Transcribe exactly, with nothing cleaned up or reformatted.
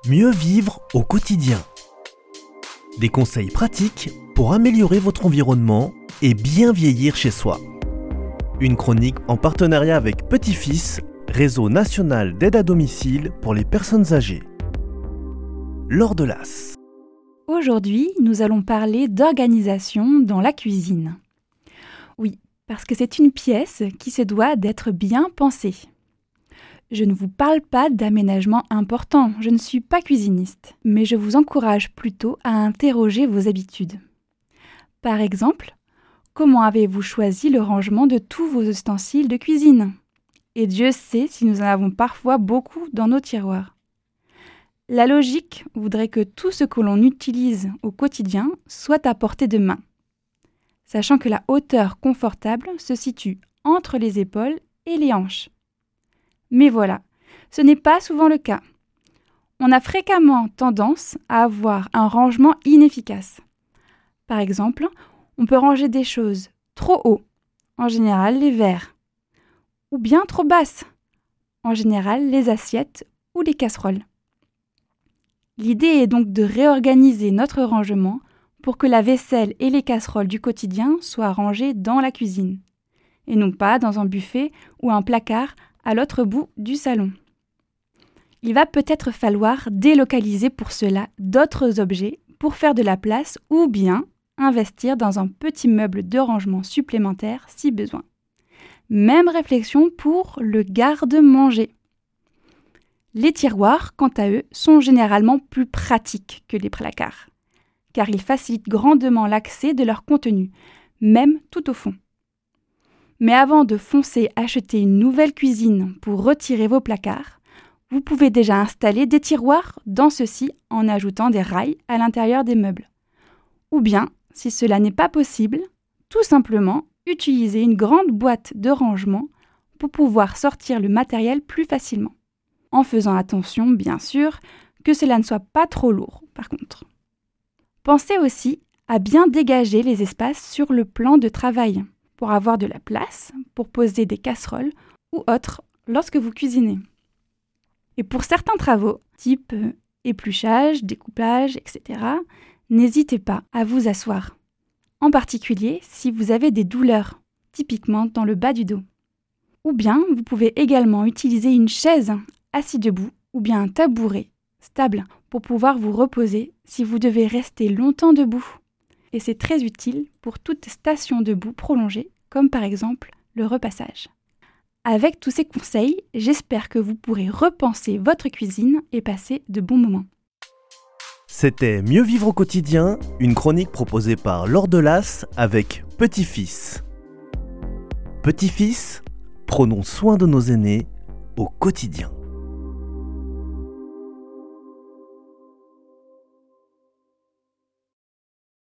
Mieux vivre au quotidien. Des conseils pratiques pour améliorer votre environnement et bien vieillir chez soi. Une chronique en partenariat avec Petit-Fils, réseau national d'aide à domicile pour les personnes âgées. Laure Delas. Aujourd'hui, nous allons parler d'organisation dans la cuisine. Oui, parce que c'est une pièce qui se doit d'être bien pensée. Je ne vous parle pas d'aménagement important, je ne suis pas cuisiniste, mais je vous encourage plutôt à interroger vos habitudes. Par exemple, comment avez-vous choisi le rangement de tous vos ustensiles de cuisine ? Et Dieu sait si nous en avons parfois beaucoup dans nos tiroirs. La logique voudrait que tout ce que l'on utilise au quotidien soit à portée de main, sachant que la hauteur confortable se situe entre les épaules et les hanches. Mais voilà, ce n'est pas souvent le cas. On a fréquemment tendance à avoir un rangement inefficace. Par exemple, on peut ranger des choses trop haut, en général les verres, ou bien trop basses, en général les assiettes ou les casseroles. L'idée est donc de réorganiser notre rangement pour que la vaisselle et les casseroles du quotidien soient rangées dans la cuisine, et non pas dans un buffet ou un placard à l'autre bout du salon. Il va peut-être falloir délocaliser pour cela d'autres objets pour faire de la place ou bien investir dans un petit meuble de rangement supplémentaire si besoin. Même réflexion pour le garde-manger. Les tiroirs, quant à eux, sont généralement plus pratiques que les placards, car ils facilitent grandement l'accès de leur contenu, même tout au fond. Mais avant de foncer acheter une nouvelle cuisine pour retirer vos placards, vous pouvez déjà installer des tiroirs dans ceux-ci en ajoutant des rails à l'intérieur des meubles. Ou bien, si cela n'est pas possible, tout simplement utiliser une grande boîte de rangement pour pouvoir sortir le matériel plus facilement. En faisant attention, bien sûr, que cela ne soit pas trop lourd, par contre. Pensez aussi à bien dégager les espaces sur le plan de travail pour avoir de la place pour poser des casseroles ou autres lorsque vous cuisinez. Et pour certains travaux, type épluchage, découpage, et cetera, n'hésitez pas à vous asseoir. En particulier si vous avez des douleurs, typiquement dans le bas du dos. Ou bien vous pouvez également utiliser une chaise assis debout ou bien un tabouret stable pour pouvoir vous reposer si vous devez rester longtemps debout. Et c'est très utile pour toute station debout prolongée, comme par exemple le repassage. Avec tous ces conseils, j'espère que vous pourrez repenser votre cuisine et passer de bons moments. C'était Mieux vivre au quotidien, une chronique proposée par Laure Delas avec Petit-Fils. Petit-Fils, prenons soin de nos aînés au quotidien.